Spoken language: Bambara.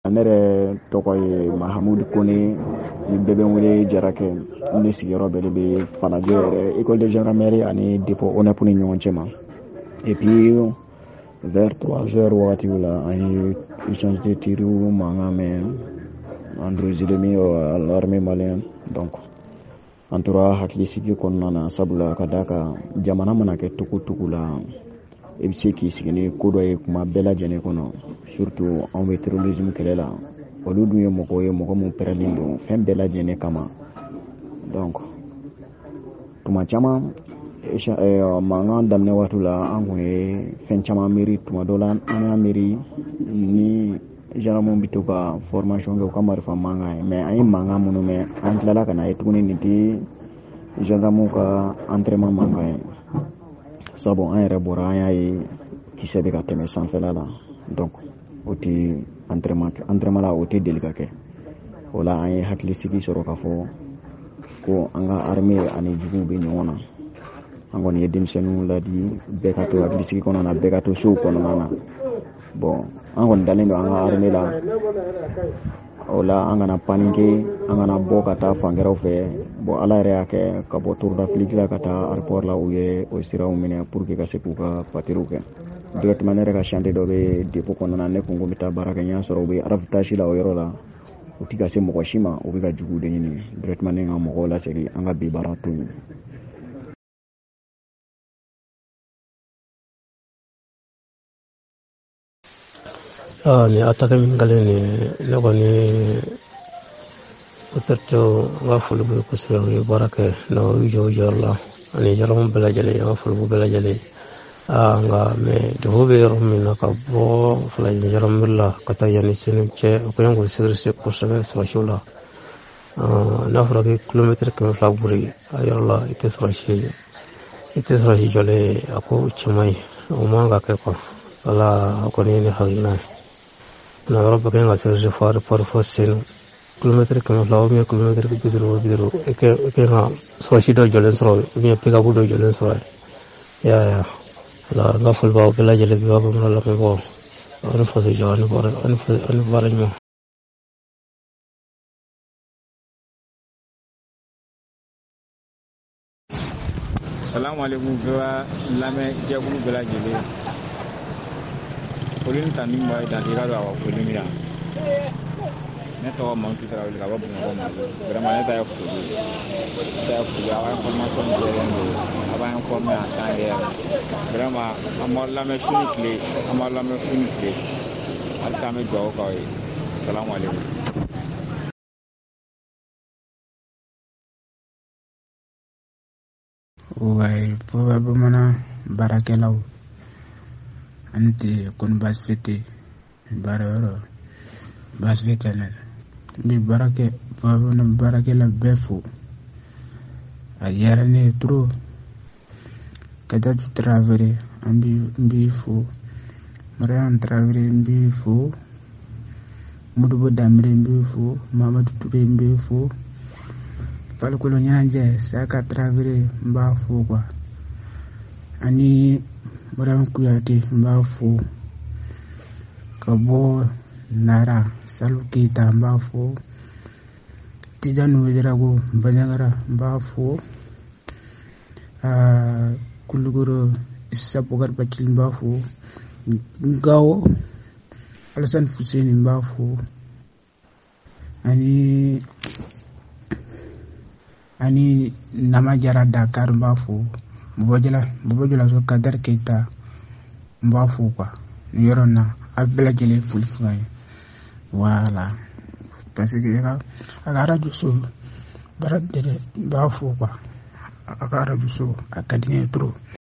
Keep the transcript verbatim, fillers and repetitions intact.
ne yɛrɛ tɔgɔ ye Mahamudu Kone, ni bɛɛ bɛ n wele Jarakɛ. Ne sigiyɔrɔ bɛɛ de bɛ Falajɛ yɛrɛ école de gendarmerie ani dépôt O N E P ni ɲɔgɔn cɛ ma. Et puis vers trois heures wagatiw la an ye échange de tir mankan mɛn entre les ennemis et l'armée malienne. Donc an tora hakilisigi kɔnɔna na, sabula ka da kan jamana mana kɛ togo togo la i bɛ se k'i sigi ni ko dɔ ye kuma bɛɛ lajɛlen kɔnɔ, surtout anw bɛ terrorisme kɛlɛ la. Olu dun ye mɔgɔw ye mɔgɔ min pɛrɛnnen don fɛn bɛɛ lajɛlen kama. Donc tuma caman mankan daminɛ waati la an kun ye fɛn caman miiri. Tuma dɔ la an y'a miiri ni gendarmew bɛ to ka formation kɛ u ka marifa mankan ye, mais an ye mankan minnu mɛn an tilala ka na ye tuguni nin tɛ gendarmew ka entraînement mankan ye. Sabu an yɛrɛ bɔra an y'a ye kisɛ bɛ ka tɛmɛ sanfɛla la, donc o tɛ entraînement entraînement la o tɛ deli ka kɛ. O la an ye hakilisigi sɔrɔ k'a fɔ ko an ka armée ani juguw bɛ ɲɔgɔn na. An kɔni ye denmisɛnninw ladi bɛɛ ka to hakilisigi kɔnɔna na, bɛɛ ka to sow kɔnɔna na. Bon an kɔni dalen don an ka armée la, o la an kana paniquer, an kana bɔ ka taa fan wɛrɛw fɛ. Bon ala yɛrɛ y'a kɛ ka bɔ Torodafiliji la ka taa aéroport la u ye o siraw minɛ pour que ka se k'u ka papiers kɛ. Directement ne yɛrɛ ka chantier dɔ bɛ dépôt kɔnɔna na, ne kun ko n bɛ taa baara kɛ, n y'a sɔrɔ u bɛ ravitaage la o yɔrɔ la, u tɛ ka se mɔgɔ si ma, u bɛ ka juguw de ɲini. Directement ne ka mɔgɔw lasegin an ka bi baara to yen. Ah, ni attaque min kɛlen ni ne kɔni autorité n ka foli b'u ye kosɛbɛ, u ye baara kɛ n'u y'u jɔ u jɔyɔrɔ la ani gendarme bɛɛ lajɛlen, an ka foli b'u bɛɛ lajɛlen. Ah, nka mais défaut bɛ yɔrɔ min na ka bɔ Falajɛ gendarmerie la ka taa yanni Senu cɛ, o ka ɲi k'o sécuriser kosɛbɛ sɔrɔsiw la. Ah, n'a fɔra k'i kilomètre kɛmɛ fila boli a yɔrɔ la i tɛ sɔrɔsi i tɛ sɔrɔsi jɔlen, a ko cɛ man ɲi, o man ka kɛ quoi. Wala o kɔni ye ne hakilina ye. Na yɔrɔ bɛɛ kan ka sécuriser fo aéroport fo Senu, kilomètre kɛmɛ fila ou bien kilomètre bi duuru bi duuru i ka kan sɔrɔsi dɔ jɔlen sɔrɔ ou bien pick-up dɔ jɔlen sɔrɔ i y'a ye. Wala n ka foli b'aw bɛɛ lajɛlen bi, aw bɛ mana lamɛnbagaw, aw ni faso jɔ ani baara ɲuman. Salamu alaikum ka lamɛn jɛkulu bɛɛ lajɛlen. Foli ni tani b'a ye dan i ka don a ka foli min na. Ne tɔgɔ Mamutu Tarawele ka bɔ Bamakɔ Mali. Vraiment ne ta ye foli ye. Ne ta ye foli, a ka information jɛlen don, a b'an informer en temps réel. Vraiment an b'aw lamɛn su ni tile, an b'aw lamɛn su ni tile. Halisa an bɛ dugawu k'aw ye. Salamu alaikum. Ouais, probablement baarakɛlaw ani tɛ kɔni baasi foyi tɛ baara yɔrɔ, baasi foyi tɛ ne la. N bɛ baara kɛ probablement baarakɛla bɛɛ fo, a diyara ne ye trop. Kadatu Tarawele an bɛ n b'i fo, Mariam Tarawele n b'i fo, Modibo Dambele n b'i fo, Mamadou Touré n b'i fo, Farikolo Ɲɛnajɛ Saka Tarawele n b'a fo quoi, ani Mariam Kuyate n b'a fo, ka bɔ Nara Salif Keita n b'a fo, Tijani Wederago Bandiagara n b'a fo, Kulukoro Issa Bokar Bacili n b'a fo, Gawo Alassane Fuseni n b'a fo, ani ani Nama Jara Dakar n b'a fo, Bobajala Bobajala so Kadar Keita n b'a fo quoi. Ni yɔrɔ na a bɛɛ lajɛlen foli fila ye. Voilà, parce que a ka radio so baara n b'a fo quoi, a ka radio so a ka di ne ye trop.